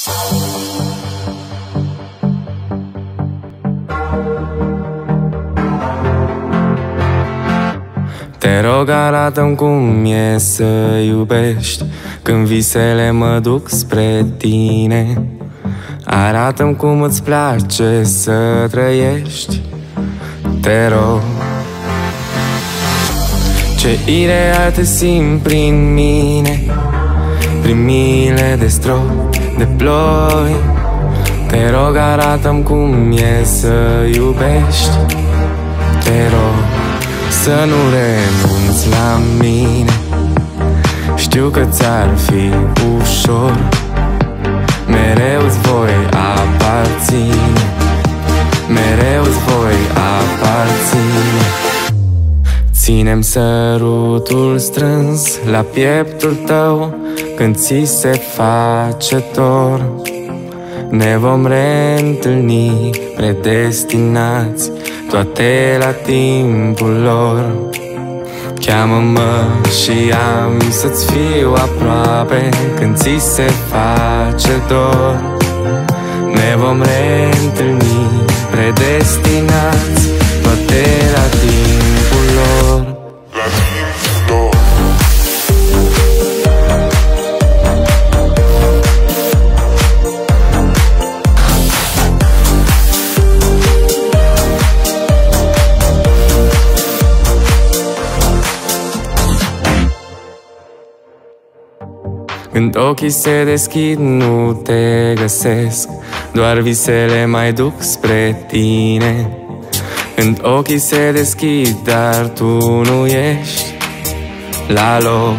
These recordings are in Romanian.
Te rog, arată-mi cum e să iubești când visele mă duc spre tine. Arată-mi cum îți place să trăiești, te rog. Ce ireal te simt prin mine, prin miile de strop, de ploi. Te rog, arată-mi cum e să iubești, te rog. Să nu renunți la mine, știu că ți-ar fi ușor. Mereu-ți voi aparține, mereu-ți voi aparține. Ține-mi sărutul strâns la pieptul tău când ți se face dor. Ne vom reîntâlni predestinați, toate la timpul lor. Cheamă-mă și am să-ți fiu aproape când ți se face dor. Ne vom reîntâlni predestinați, toate la timpul lor. Când ochii se deschid, nu te găsesc, doar visele mai duc spre tine. Când ochii se deschid, dar tu nu ești la loc.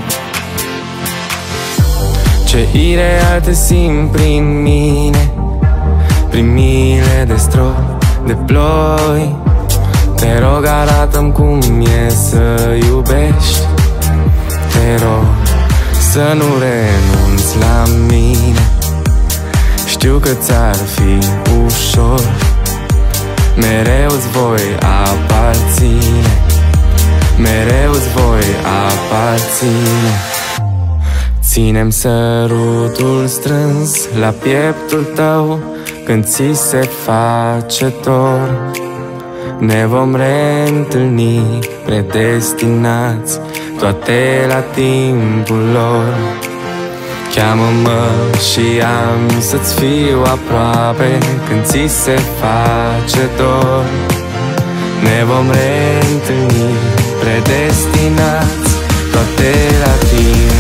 Ce ireal te simt prin mine, prin miile de strop, de ploi. Te rog, arată-mi cum e să iubești, te rog. Să nu renunți la mine, știu că ți-ar fi ușor. Mereu-ți voi aparține, mereu-ți voi aparține. Ține-mi sărutul strâns la pieptul tău când ți se face dor. Ne vom reîntâlni predestinați, toate la timpul lor. Cheamă-mă și am să-ți fiu aproape când ți se face dor. Ne vom reîntâlni predestinați, toate la timpul lor.